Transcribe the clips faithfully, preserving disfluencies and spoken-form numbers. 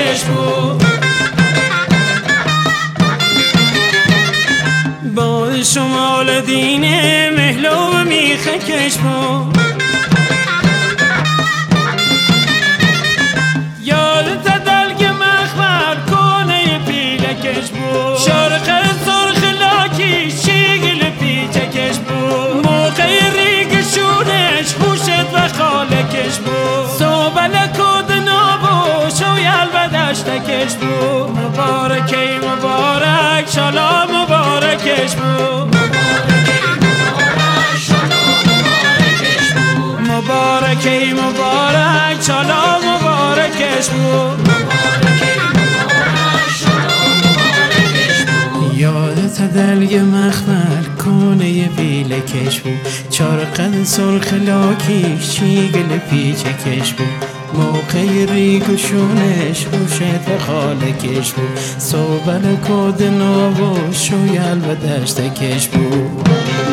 کش بود با شمال دینه مهلو میخه کش بود یادت دلگ مخمر کنه پیله کش بود شارق سرخ لاکی شیگل پیچه کش بود موقع ریگشونش خوشت و خاله کش بود صوبل کود نابو شویل و دشتکش بود مبارکی مبارک شالا مبارکش بود مبارکی مبارک شالا مبارکش بود یادت دلگ مخمر کنه بیله کش بود چارقد سرخ لاکیش چیگل پیچه کش بود موقع ریگشونش خوشت و خاله کش بود صوبل کود نابو شویل و دشت کش بود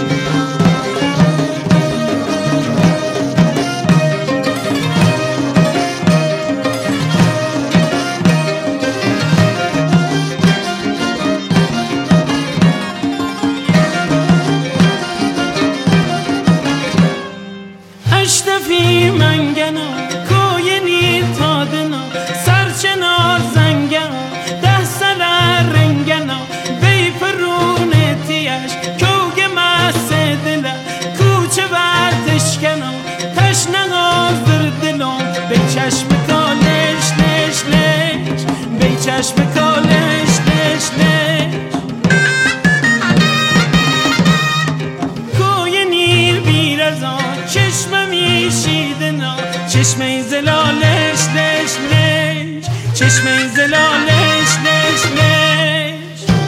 اشتفی منگنا کوی نیل تادنا سرچنا زنگنا ده سلر رنگنا بی پرونتیش کوگ مست دل کوچه ورتش کنا تشنه آزر دلم به چشم کالش لش لش به چشم کالش لش لش کوی نیل بیرزان چشم میشیدنا چشم زلالش لش لش چشم زلالش لش لش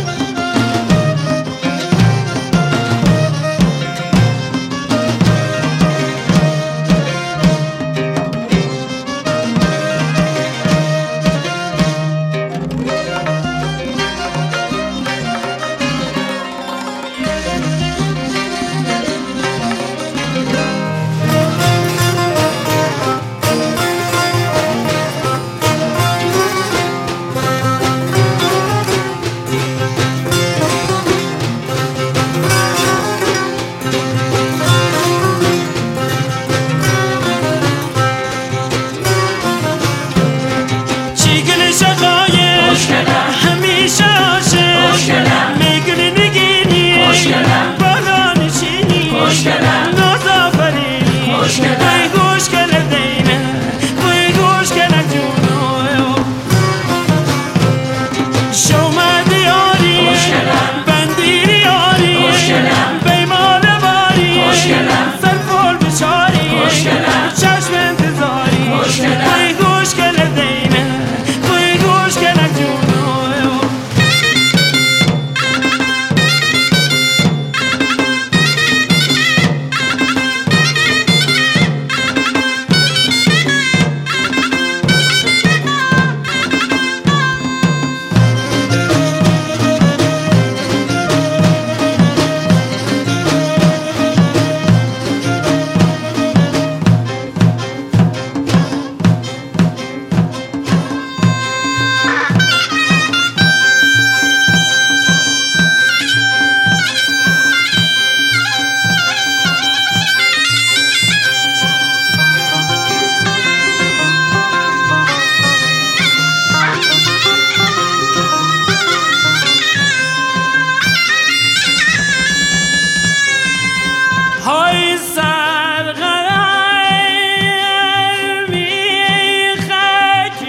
همیشه عاشق میگلی نگینی بالا نشینی نازافرینی بای گوش کل دینه بای گوش کل جونو شومد یاری بندیری یاری بیمال باری سرفول بشاری چشم انتظاری بای گوش کل دینه بای گوش کل جونو های سرقرار میخک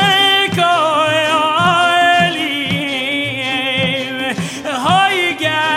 بکای آلیم های گر